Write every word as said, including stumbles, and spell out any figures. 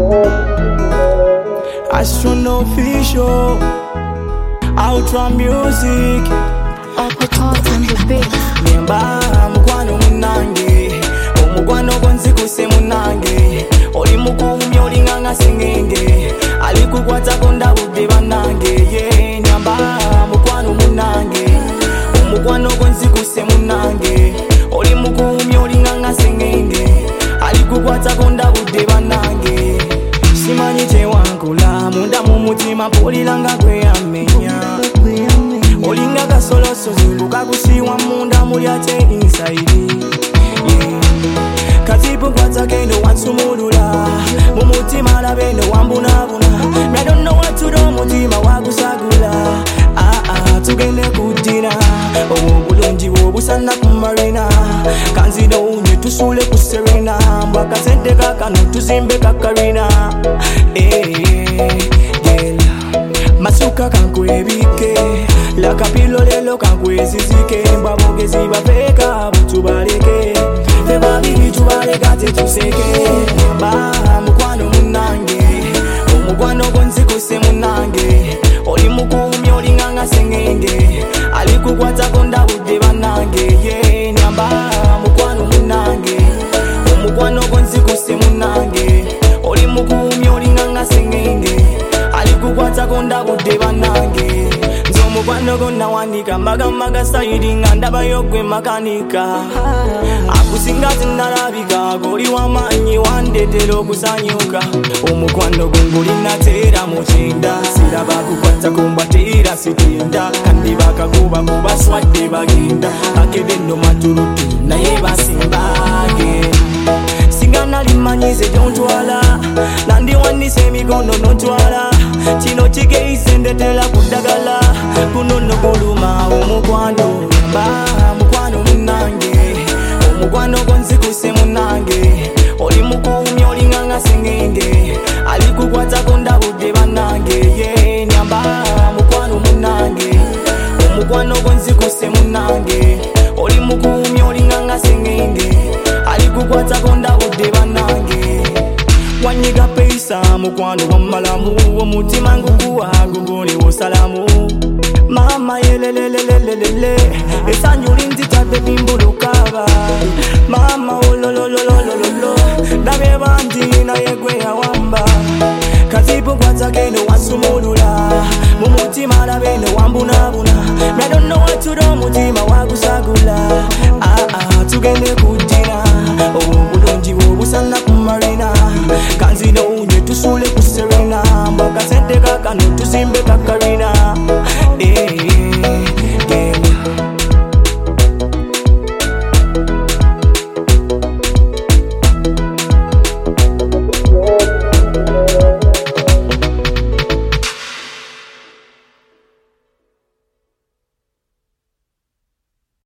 Astronoficial Ultra music Uppercut on the beat. Nemba mukwano munange Omukwano gonzikuse munange Oli mukumya olinganga sengenge Alikukwata konda budde banange ye Nyamba mukwano munange Omukwano gonzikuse munange Oli mukumya olinganga sengenge Alikukwata konda budde banange Simanyi tewankula munda mu mutima polilanga kweyamenya Olinga kasoloso zimbuka kusiwa munda muli ate inside yeah. Kazibu kwata kendo wansumulula mu mutima labeno wambunabuna I don't know what to do mutima wagusagula ah ah tugende kudina obulungi bwobusana kumarina kanzino unye tusule kuserena mbaka sente kakano tuzimbe kakarina eh yeah. Masuka kankwebike lakapilo lelo kankwezizike mbabogezi bafeka butubaleke febabili tubaleka tetuseke ba mukwano munange omukwano gonzikuse munange oli mukumi olinganga sengenge alikukwata konda budde banange ye nyamba mukwano munange omukwano gonzikuse munange oli mukumi olinganga sengenge alikukwata konda budde banange Mukwano gonna wanika maga maga sayidi nga ndaba yogwe makanika Akusinga tinalabika goli wamanyi wandetera okusanyuka Omukwano gunguli natera mukinda Siraba kukwata kumbatera sitinda Kandi bakakuba mubaswadde bagenda Akebe no maturutu naye basimbage Singa nalimanyize jontwala Nandi wanise mikono nontwala Chino chikeise ndetela kudagala Kuno no kuluma omukwano Mba mukwano munange Omukwano gonzikuse munange Oli mukumya olinganga sengenge Alikukwata konda budde banange ye nyamba mukwano munange Omukwano gonzikuse munange Oli mukumya olinganga sengenge Alikukwata konda budde banange Wanyiga peisa mukwano wamalamu Omutima ngukuwa gugole wosalamu Mama yelelelelelelele Esanyu linzitade bimbulukaba Mama ololololololo Dabe bandi na yegwe ya wamba Kazibu kwata keno wansumulula Mumutima labeno wambunabuna I don't know what to do mutima wagusagula Ah ah tugende kudina Obulungi bwobusana kumarina Kanzino unye tusule kuserena Mbaka sente kakano tuzimbe kakarina